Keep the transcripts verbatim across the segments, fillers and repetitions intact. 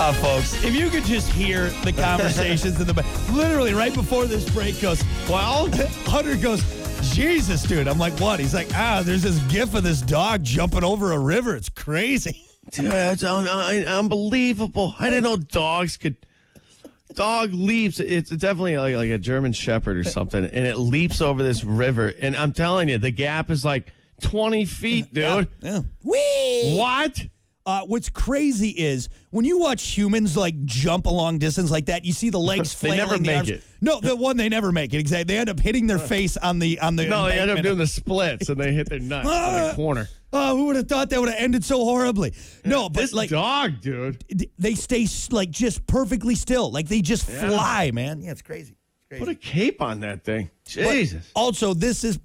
Uh, folks, if you could just hear the conversations in the back, literally right before this break goes, well, Hunter goes, Jesus, dude. I'm like, what? He's like, ah, there's this gif of this dog jumping over a river. It's crazy. Dude, it's un- un- unbelievable. I didn't know dogs could. Dog leaps. It's definitely like, like a German Shepherd or something, and it leaps over this river. And I'm telling you, the gap is like twenty feet, dude. Yeah. yeah. Whee! What? Uh, what's crazy is when you watch humans like jump a long distance like that, you see the legs They flailing. never the make arms. it. No, the one they never make it. Exactly. They end up hitting their face on the on the. No, they end up embankment. doing the splits, and they hit their nuts on the corner. Oh, who would have thought that would have ended so horribly? No, but This like dog, dude. they stay like just perfectly still, like they just Yeah. fly, man. Yeah, it's crazy. It's crazy. Put a cape on that thing. Jesus. But also, this is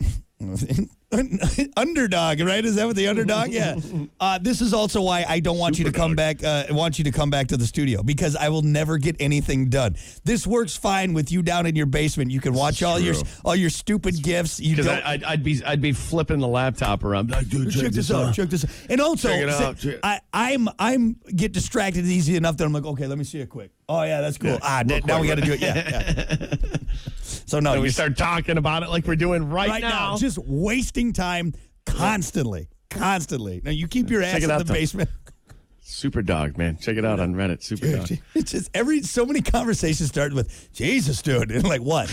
underdog, right? Is that what the underdog? Yeah. Uh, this is also why I don't want Super you to come dog. back. Uh, I want you to come back to the studio because I will never get anything done. This works fine with you down in your basement. You can watch all your true. all your stupid gifts. You Because don't. I'd, I'd be I'd be flipping the laptop around. Like, dude, Check, this out. Check this out. And also, Check it say- out. Check- I, I'm I'm get distracted easy enough that I'm like, okay, let me see it quick. Oh yeah, that's cool. Yeah, ah, real n- now we got quick. to do it. Yeah. yeah. So no, And we you start talking about it like we're doing right, right now, now. just wasting time constantly, constantly. Now you keep your ass Check it in out, the though. basement. Super dog, man. Check it out on Reddit. Super dog. It's just every so many conversations start with Jesus, dude, and like what?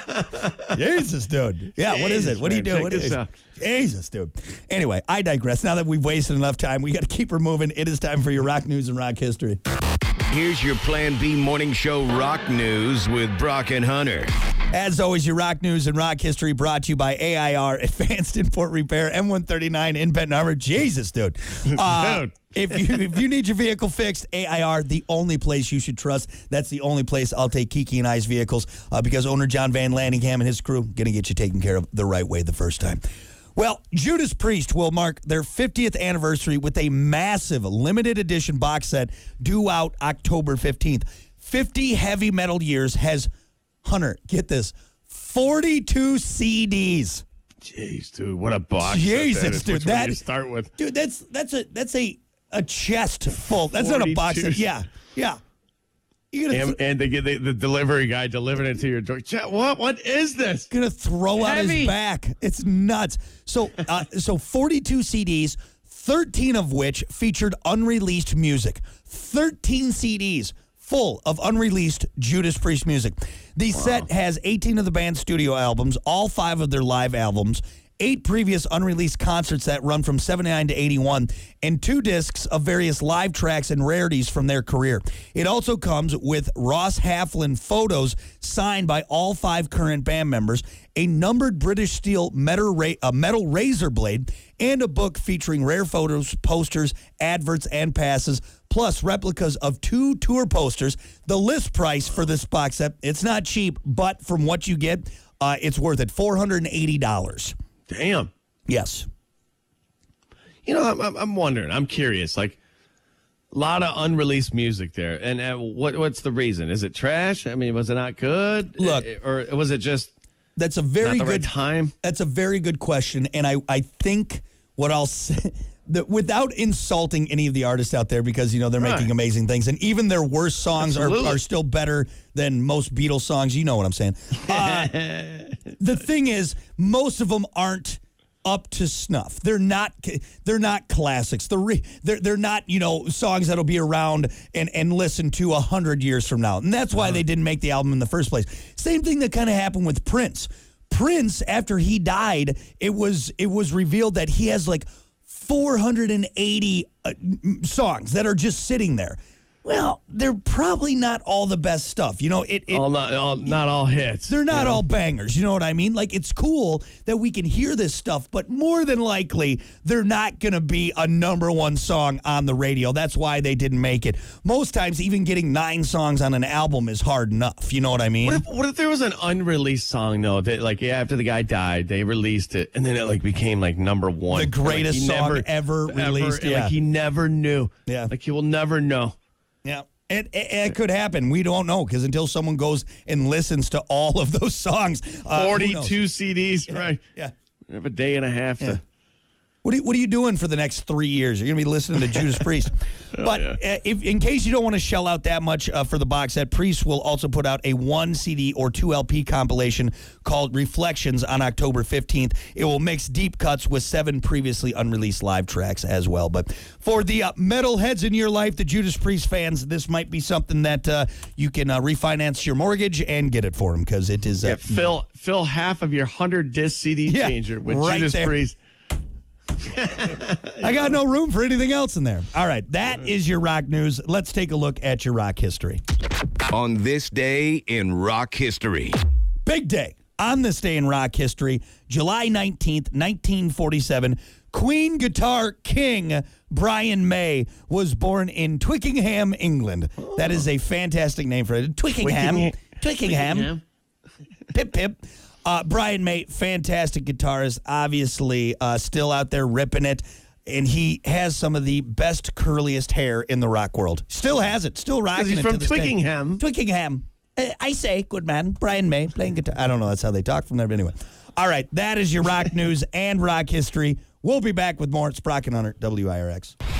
Jesus, dude. Yeah, what is it? Jesus, What do you man. do? Check What this is out. Jesus, dude. Anyway, I digress. Now that we've wasted enough time, we got to keep her moving. It is time for your rock news and rock history. Here's your Plan B morning show rock news with Brock and Hunter. As always, your rock news and rock history brought to you by A I R, Advanced Import Repair, M one thirty-nine in Benton Harbor. Jesus, dude. Uh, Dude. if you if you need your vehicle fixed, A I R, the only place you should trust. That's the only place I'll take Kiki and I's vehicles uh, because owner John Van Landingham and his crew going to get you taken care of the right way the first time. Well, Judas Priest will mark their fiftieth anniversary with a massive limited edition box set due out October fifteenth. fifty heavy metal years has, Hunter, get this, forty-two C Ds. Jeez, dude, what a box. Jesus, that is. dude, Which one that- do you start with. Dude, that's that's a that's a a chest full. That's not a box set. forty-two. Yeah. Yeah. You gonna And, and they get the, the delivery guy delivering it to your door. Chat, What? What is this? gonna throw out his Heavy. back. It's nuts. So, uh, so forty-two C Ds, thirteen of which featured unreleased music. thirteen C Ds full of unreleased Judas Priest music. The set has eighteen of the band's studio albums, all five of their live albums, eight previous unreleased concerts that run from seventy-nine to eighty-one, and two discs of various live tracks and rarities from their career. It also comes with Ross Halfland photos signed by all five current band members, a numbered British steel metal, ra- a metal razor blade, and a book featuring rare photos, posters, adverts, and passes, plus replicas of two tour posters. The list price for this box set, it's not cheap, but from what you get, uh, it's worth it, four hundred eighty dollars. Damn. Yes. You know, I'm, I'm, I'm wondering. I'm curious. Like, a lot of unreleased music there. And uh, what what's the reason? Is it trash? I mean, was it not good? Look. Uh, Or was it just That's a very not the good right time? That's a very good question, and I, I think what I'll say, that without insulting any of the artists out there, because you know they're Right. making amazing things, and even their worst songs are, Absolutely. are still better than most Beatles songs. You know what I'm saying? Uh, the thing is, most of them aren't up to snuff. They're not. They're not classics. They're re, they're they're not you know songs that'll be around and and listened to a hundred years from now, and that's why they didn't make the album in the first place. Same thing that kind of happened with Prince. Prince, after he died, it was it was revealed that he has like four hundred eighty uh, m- songs that are just sitting there. Well, they're probably not all the best stuff. You know, it, it all not, all, not all hits. they're not you know? all bangers. You know what I mean? Like, it's cool that we can hear this stuff, but more than likely, they're not going to be a number one song on the radio. That's why they didn't make it. Most times, even getting nine songs on an album is hard enough. You know what I mean? What if, what if there was an unreleased song though that like yeah, after the guy died they released it and then it like became like number one, The greatest like, he song never, ever released, and, yeah. like he never knew, Yeah. like he will never know. Yeah. It, it, it could happen. We don't know because until someone goes and listens to all of those songs. Uh, who knows? forty-two C Ds, right? Yeah. We have a day and a half Yeah. to What are, you, what are you doing for the next three years? You're going to be listening to Judas Priest. But yeah. uh, if, in case you don't want to shell out that much uh, for the box set, Priest will also put out a one C D or two L P compilation called Reflections on October fifteenth. It will mix deep cuts with seven previously unreleased live tracks as well. But for the uh, metalheads in your life, the Judas Priest fans, this might be something that uh, you can uh, refinance your mortgage and get it for them because it is... Uh, yeah, fill, fill half of your one hundred disc C D Yeah, changer with right Judas there. Priest. I got no room for anything else in there. All right, that is your rock news. Let's take a look at your rock history. On this day in rock history. Big day. On this day in rock history, July nineteenth, nineteen forty-seven, Queen guitar king Brian May was born in Twickenham, England. That is a fantastic name for it. Twickenham. Twickenham. Pip, pip. Uh, Brian May, fantastic guitarist, obviously uh, still out there ripping it, and he has some of the best, curliest hair in the rock world. Still has it, still rocking He's it from to this day. Twickenham. Twickenham. Uh, I say, good man, Brian May, playing guitar. I don't know, that's how they talk from there, but anyway. All right, that is your rock news and rock history. We'll be back with more. It's Brock and Hunter, W I R X.